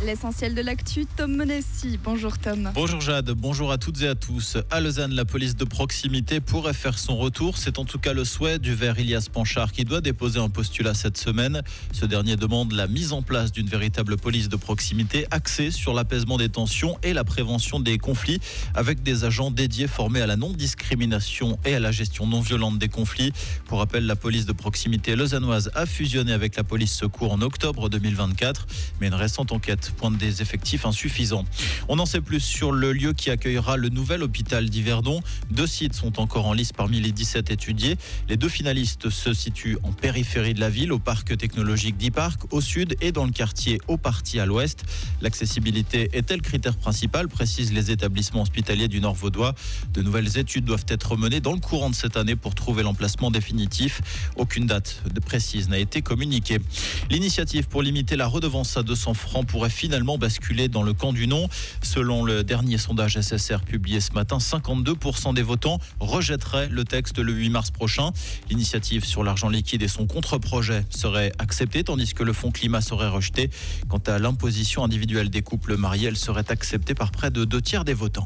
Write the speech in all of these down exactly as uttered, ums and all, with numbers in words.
L'essentiel de l'actu, Tom Monessi. Bonjour Tom. Bonjour Jade, bonjour à toutes et à tous. À Lausanne, la police de proximité pourrait faire son retour. C'est en tout cas le souhait du vert Ilias Panchard qui doit déposer un postulat cette semaine. Ce dernier demande la mise en place d'une véritable police de proximité axée sur l'apaisement des tensions et la prévention des conflits avec des agents dédiés formés à la non-discrimination et à la gestion non violente des conflits. Pour rappel, la police de proximité lausannoise a fusionné avec la police secours en octobre deux mille vingt-quatre, mais une récente enquête pointe des effectifs insuffisants. On en sait plus sur le lieu qui accueillera le nouvel hôpital d'Yverdon. Deux sites sont encore en lice parmi les dix-sept étudiés. Les deux finalistes se situent en périphérie de la ville, au parc technologique d'E-Parc, au sud, et dans le quartier Haut-Party à l'ouest. L'accessibilité est le critère principal, précisent les établissements hospitaliers du Nord vaudois. De nouvelles études doivent être menées dans le courant de cette année pour trouver l'emplacement définitif. Aucune date précise n'a été communiquée. L'initiative pour limiter la redevance à deux cents francs pourrait finalement basculer dans le camp du non. Selon le dernier sondage S S R publié ce matin, cinquante-deux pour cent des votants rejetteraient le texte le huit mars prochain. L'initiative sur l'argent liquide et son contre-projet serait acceptée, tandis que le fonds climat serait rejeté. Quant à l'imposition individuelle des couples mariés, elle serait acceptée par près de deux tiers des votants.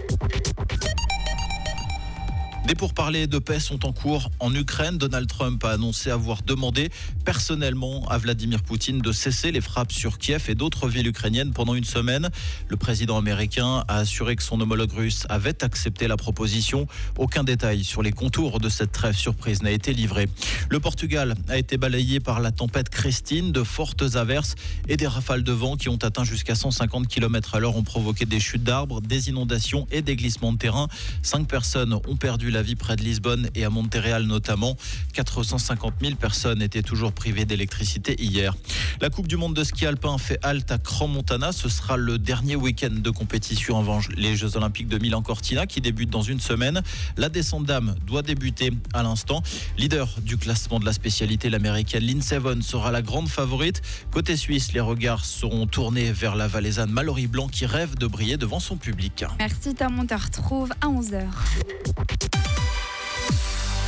Des pourparlers de paix sont en cours en Ukraine. Donald Trump a annoncé avoir demandé personnellement à Vladimir Poutine de cesser les frappes sur Kiev et d'autres villes ukrainiennes pendant une semaine. Le président américain a assuré que son homologue russe avait accepté la proposition. Aucun détail sur les contours de cette trêve surprise n'a été livré. Le Portugal a été balayé par la tempête Christine. De fortes averses et des rafales de vent qui ont atteint jusqu'à cent cinquante kilomètres à l'heure ont provoqué des chutes d'arbres, des inondations et des glissements de terrain. Cinq personnes ont perdu la vie près de Lisbonne et à Montréal notamment. quatre cent cinquante mille personnes étaient toujours privées d'électricité hier. La Coupe du monde de ski alpin fait halte à Crans-Montana. Ce sera le dernier week-end de compétition avant les Jeux Olympiques de Milan-Cortina qui débutent dans une semaine. La descente dames doit débuter à l'instant. Leader du classement de la spécialité, l'américaine Lindsey Vonn sera la grande favorite. Côté suisse, les regards seront tournés vers la Valaisanne Mallory Blanc qui rêve de briller devant son public. Merci Tom, on te retrouve à onze heures.